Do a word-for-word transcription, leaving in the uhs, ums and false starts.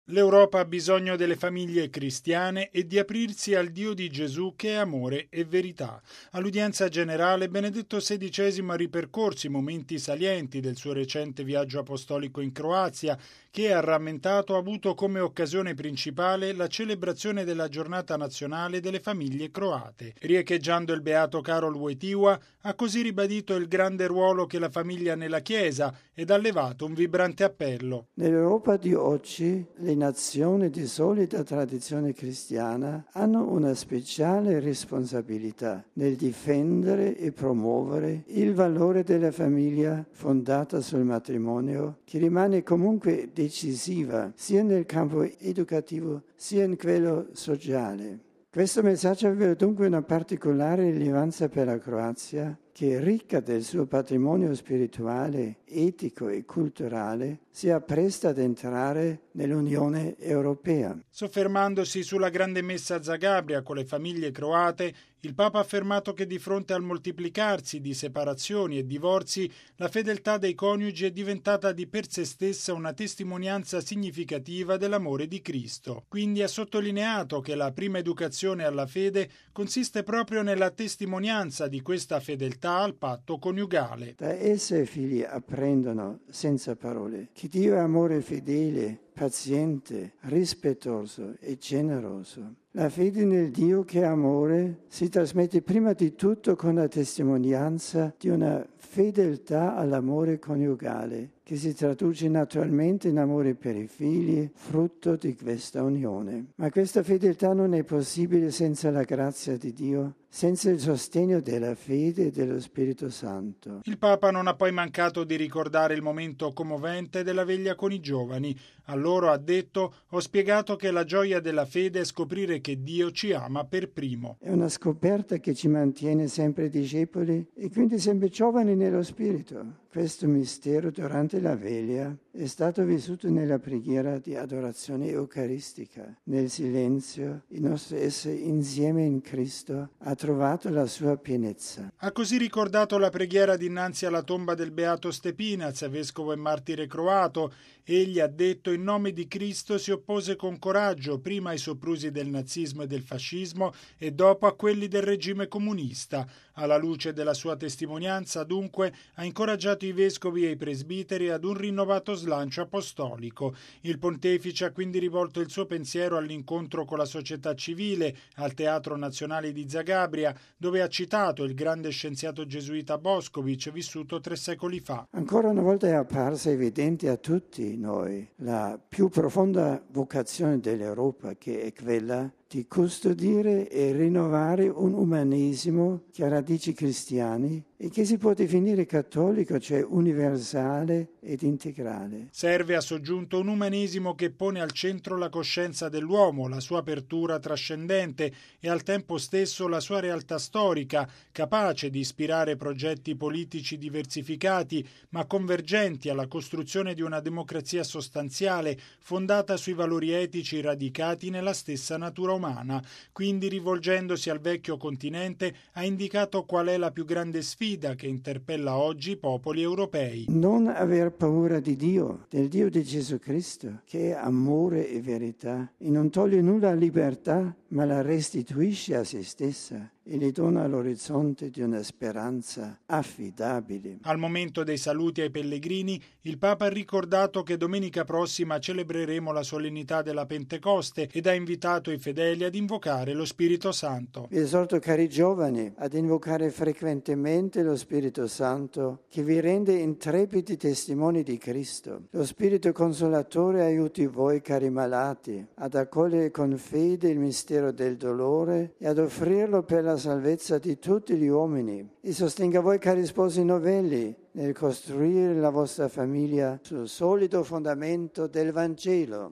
L'Europa ha bisogno delle famiglie cristiane e di aprirsi al Dio di Gesù che è amore e verità. All'udienza generale Benedetto sedicesimo ha ripercorso i momenti salienti del suo recente viaggio apostolico in Croazia, che, ha rammentato, ha avuto come occasione principale la celebrazione della giornata nazionale delle famiglie croate. Riecheggiando il beato Karol Wojtyła, ha così ribadito il grande ruolo che la famiglia ha nella Chiesa ed ha levato un vibrante appello. Nell'Europa di oggi le nazioni di solida tradizione cristiana hanno una speciale responsabilità nel difendere e promuovere il valore della famiglia fondata sul matrimonio, che rimane comunque decisiva sia nel campo educativo sia in quello sociale. Questo messaggio aveva dunque una particolare rilevanza per la Croazia, che è ricca del suo patrimonio spirituale, etico e culturale, si appresta ad entrare nell'Unione Europea. Soffermandosi sulla grande messa a Zagabria con le famiglie croate, il Papa ha affermato che di fronte al moltiplicarsi di separazioni e divorzi, la fedeltà dei coniugi è diventata di per sé stessa una testimonianza significativa dell'amore di Cristo. Quindi ha sottolineato che la prima educazione alla fede consiste proprio nella testimonianza di questa fedeltà al patto coniugale. Da esse i figli apprendono senza parole che Dio è amore fedele, paziente, rispettoso e generoso. La fede nel Dio che è amore si trasmette prima di tutto con la testimonianza di una fedeltà all'amore coniugale, che si traduce naturalmente in amore per i figli, frutto di questa unione. Ma questa fedeltà non è possibile senza la grazia di Dio, senza il sostegno della fede e dello Spirito Santo. Il Papa non ha poi mancato di ricordare il momento commovente della veglia con i giovani. A loro ha detto: ho spiegato che la gioia della fede è scoprire che Dio ci ama per primo. È una scoperta che ci mantiene sempre discepoli e quindi sempre giovani nello Spirito. Questo mistero durante la veglia è stato vissuto nella preghiera di adorazione eucaristica. Nel silenzio, il nostro essere insieme in Cristo ha trovato la sua pienezza. Ha così ricordato la preghiera dinanzi alla tomba del beato Stepinac, vescovo e martire croato. Egli ha detto: in nome di Cristo si oppose con coraggio prima ai soprusi del nazismo e del fascismo e dopo a quelli del regime comunista. Alla luce della sua testimonianza, dunque, ha incoraggiato i vescovi e i presbiteri ad un rinnovato slancio apostolico. Il pontefice ha quindi rivolto il suo pensiero all'incontro con la società civile al Teatro Nazionale di Zagabria, dove ha citato il grande scienziato gesuita Bošković, vissuto tre secoli fa. Ancora una volta è apparsa evidente a tutti noi la più profonda vocazione dell'Europa, che è quella di custodire e rinnovare un umanesimo che ha radici cristiane e che si può definire cattolico, cioè universale ed integrale. Serve, ha soggiunto, un umanesimo che pone al centro la coscienza dell'uomo, la sua apertura trascendente e al tempo stesso la sua realtà storica, capace di ispirare progetti politici diversificati ma convergenti alla costruzione di una democrazia sostanziale fondata sui valori etici radicati nella stessa natura umana. Quindi, rivolgendosi al vecchio continente, ha indicato qual è la più grande sfida che interpella oggi i popoli europei. Non aver paura di Dio, del Dio di Gesù Cristo, che è amore e verità, e non toglie nulla a libertà, ma la restituisce a se stessa e le dona l'orizzonte di una speranza affidabile. Al momento dei saluti ai pellegrini, il Papa ha ricordato che domenica prossima celebreremo la solennità della Pentecoste ed ha invitato i fedeli ad invocare lo Spirito Santo. Vi esorto, cari giovani, ad invocare frequentemente lo Spirito Santo, che vi rende intrepidi testimoni di Cristo. Lo Spirito Consolatore aiuti voi, cari malati, ad accogliere con fede il mistero del dolore e ad offrirlo per la salvezza di tutti gli uomini, e sostenga voi, cari sposi novelli, nel costruire la vostra famiglia sul solido fondamento del Vangelo.